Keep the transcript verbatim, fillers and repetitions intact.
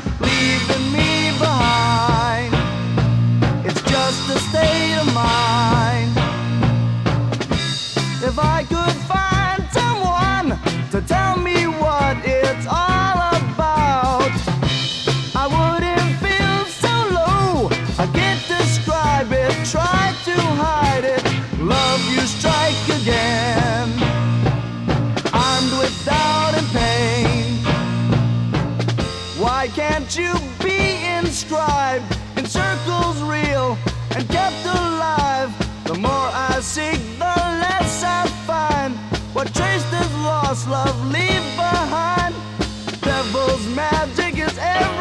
leaving me behind. It's just a state of mind. If I could find someone to tell me what it's all about, I wouldn't feel so low. I can't describe it, try to hide it. Love, you strike again, armed with doubt and pain. Why can't you be inscribed in circles real and kept alive? The more I seek, the less I find. What trace does lost love leave behind? Devil's magic is everywhere.